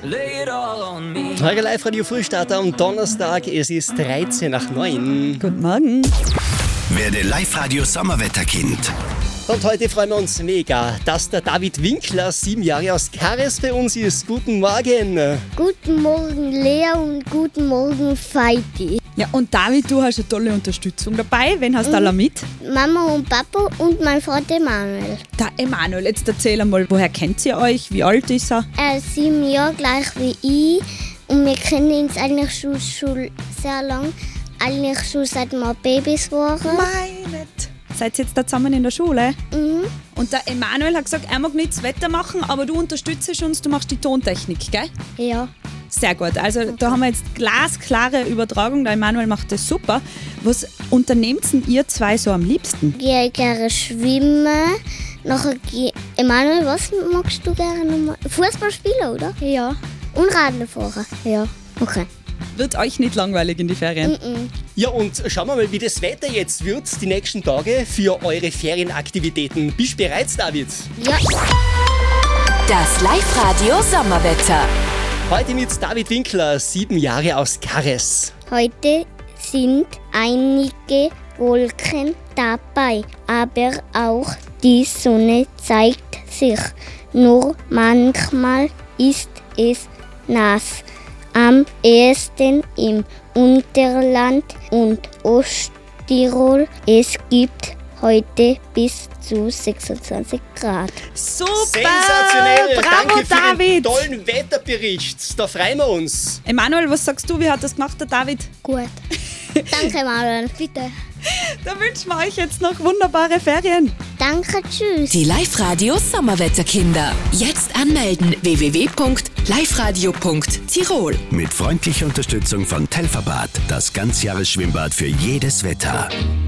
Eure Live-Radio-Frühstarter am Donnerstag, es ist 13 nach 9. Guten Morgen. Werde Live-Radio-Sommerwetterkind. Und heute freuen wir uns mega, dass der David Winkler, 7 Jahre aus Kares, bei uns ist. Guten Morgen. Guten Morgen Lea und guten Morgen Feiti. Ja, und David, du hast eine tolle Unterstützung dabei. Wen hast du alle mit? Mama und Papa und mein Vater Emanuel. Der Emanuel, jetzt erzähl einmal, woher kennt ihr euch? Wie alt ist er? Er ist 7 Jahre gleich wie ich und wir kennen uns eigentlich schon sehr lang. Eigentlich schon seit wir Babys waren. Meinet. Seid ihr jetzt da zusammen in der Schule? Mhm. Und der Emanuel hat gesagt, er mag nicht das Wetter machen, aber du unterstützt uns, du machst die Tontechnik, gell? Ja. Sehr gut. Also da haben wir jetzt glasklare Übertragung. Der Emanuel macht das super. Was unternehmt denn ihr zwei so am liebsten? Ich gehe gerne schwimmen. Nachher Emanuel, was magst du gerne? Fußball spielen, oder? Ja. Und Radl fahren? Ja. Okay. Wird euch nicht langweilig in die Ferien? Mhm. Ja, und schauen wir mal, wie das Wetter jetzt wird, die nächsten Tage für eure Ferienaktivitäten. Bist du bereit, David? Ja. Das Live-Radio Sommerwetter. Heute mit David Winkler, 7 Jahre aus Kares. Heute sind einige Wolken dabei, aber auch die Sonne zeigt sich. Nur manchmal ist es nass. Am ehesten im Unterland und Osttirol. Es gibt heute bis zu 26 Grad. Super! Sensationell! Bravo, Danke für David! den tollen Wetterbericht. Da freuen wir uns. Emanuel, was sagst du? Wie hat das gemacht, der David? Gut. Danke, Manuel. Bitte. Da wünschen wir euch jetzt noch wunderbare Ferien. Danke, tschüss. Die Live-Radio Sommerwetterkinder. Jetzt anmelden: www.liveradio.tirol. Mit freundlicher Unterstützung von Telfabad, das Ganzjahresschwimmbad für jedes Wetter.